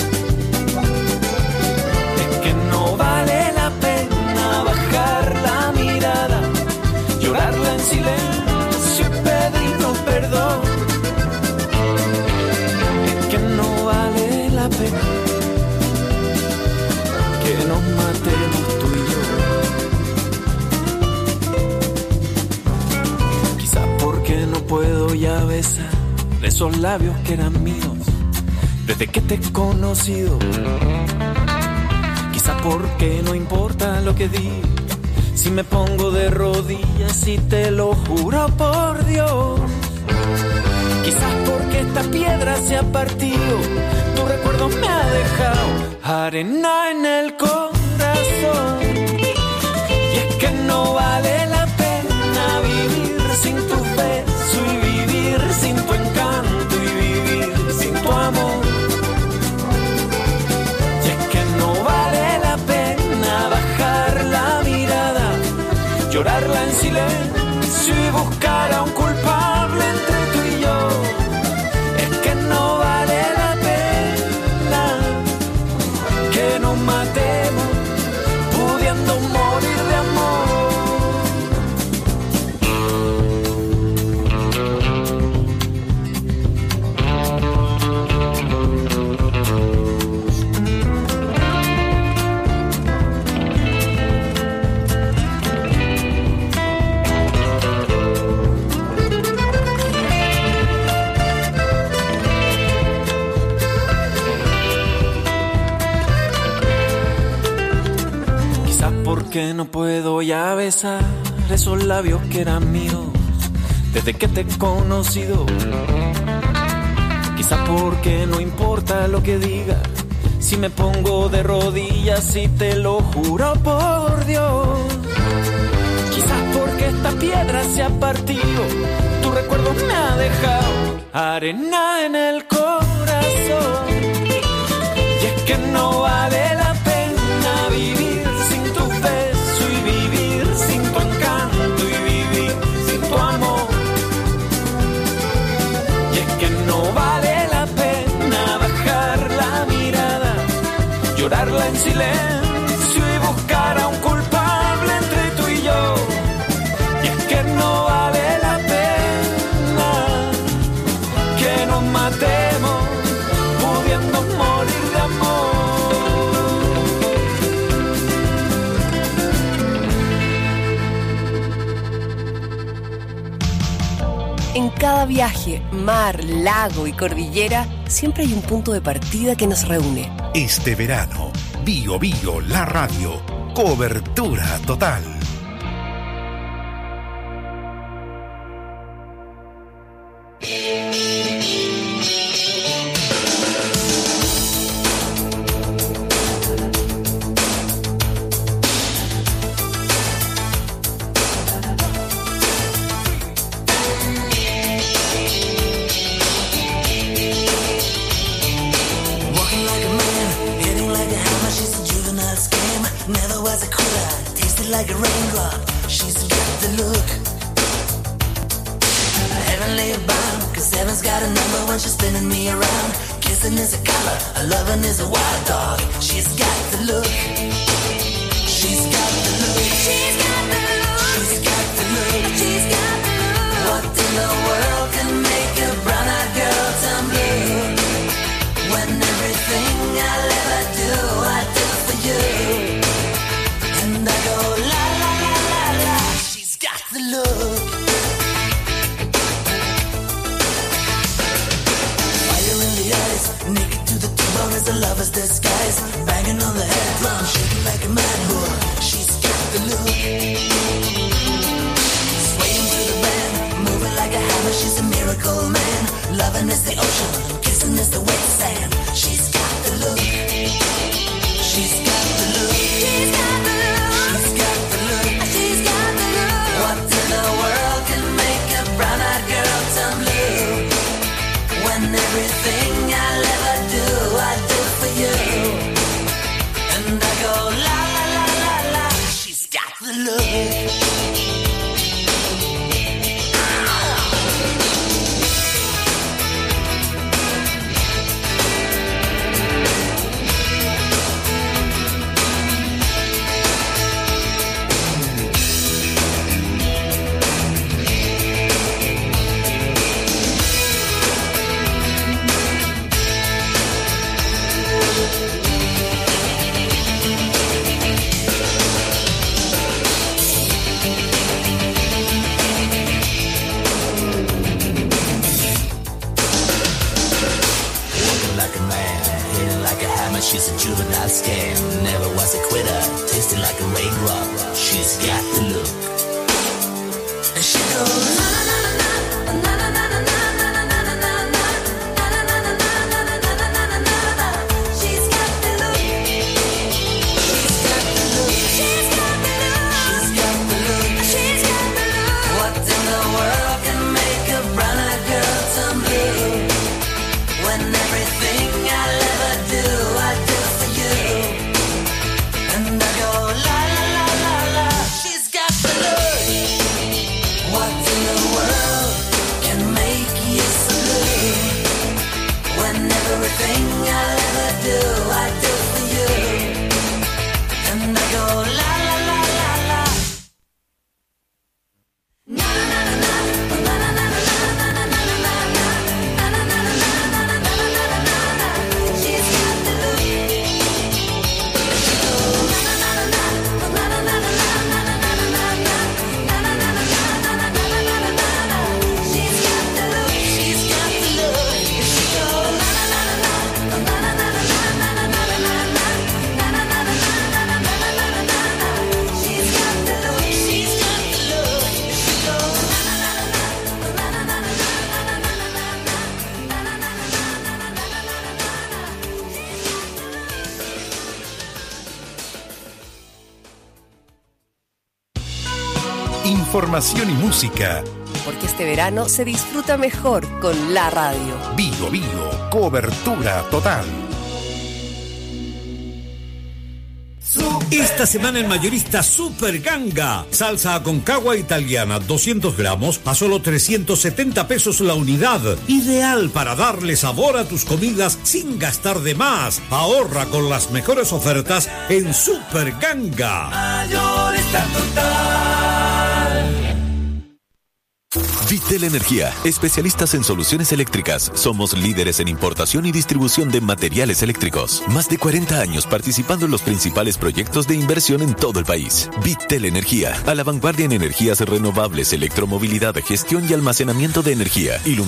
Es que no vale la pena bajar la mirada, llorarla en silencio y pedirnos perdón. Es que no vale la pena que nos matemos tú y yo. Quizás porque no puedo ya besar esos labios que eran míos desde que te he conocido. Quizás porque no importa lo que diga, si me pongo de rodillas y te lo juro por Dios. Quizás porque esta piedra se ha partido, tu recuerdo me ha dejado arena en el corazón. Y es que no vale la pena vivir sin tu beso y vivir sin tu encanto y vivir sin tu amor. Y es que no vale la pena bajar la mirada, llorarla en silencio y buscar a un culpable entre tú y yo. Es que no vale la pena que nos matemos pudiendo morir de amor. Porque no puedo ya besar esos labios que eran míos desde que te he conocido. Quizás porque no importa lo que diga, si me pongo de rodillas y te lo juro por Dios. Quizás porque esta piedra se ha partido, tu recuerdo me ha dejado arena en el corazón. Y es que no vale la pena vivir sin tu beso y vivir sin tu encanto y vivir sin tu amor. Y es que no vale la pena bajar la mirada, llorarla en silencio y buscar a un culpable entre tú y yo. Y es que no vale la pena que nos matemos pudiendo morir de amor. En cada viaje, mar, lago y cordillera, siempre hay un punto de partida que nos reúne. Este verano, Bio Bio, la radio, cobertura total. got a number when she's spinning me around. Kissing is a color, a loving is a wild dog. She's got the look. She's got the look. She's got the look. She's got the look. She's got the look. What in the world can make a brown-eyed girl turn blue? When everything I'll ever do, I do for you. And I go la la la la la. She's got the look. Fire in the eyes, naked to the bone as a lover's disguise. Banging on the head drum, shaking like a mad bull. She's got the look. Swaying through the band, moving like a hammer. She's a miracle man. Loving is the ocean, kissing is the wet sand. She's got the look. She's got the look. She's got the look. She's got the look. She's got the look. What in the world can make a brown-eyed girl turn blue? When everything I'll ever do, I do for you. And I go la la la la la. She's got the look. She's a juvenile scam, never was a quitter, tasting like a raindrop. She's got the look. And she goes na na na na na na na na na na na na na. She's got the look. She's got the look. She's got the look. She's got the look. She's got the look. What in the world can make a brown-eyed girl turn blue? When everything I'll ever do, I do for you. And I go la la la la la. She's got the look. What in the world can make you so blue? When everything I'll ever do, I do for you. And I go la la la la la. Na na na na na na na na na na na na na. She's got the look. She goes na na na na na na na na na na na na. She's got the look. She's got the look. She goes na na na na na na na na na na na na. She's got the look. She's got the look. She goes na na na na na na na Información y música. Porque este verano se disfruta mejor con la radio. Bio Bio, cobertura total. Esta semana en Mayorista Super Ganga. Salsa Aconcagua italiana, doscientos gramos, a solo trescientos setenta pesos la unidad. Ideal para darle sabor a tus comidas sin gastar de más. Ahorra con las mejores ofertas en Super Ganga. Mayorista total. Vitel Energía, especialistas en soluciones eléctricas. Somos líderes en importación y distribución de materiales eléctricos. Más de cuarenta años participando en los principales proyectos de inversión en todo el país. Vitel Energía, a la vanguardia en energías renovables, electromovilidad, gestión y almacenamiento de energía.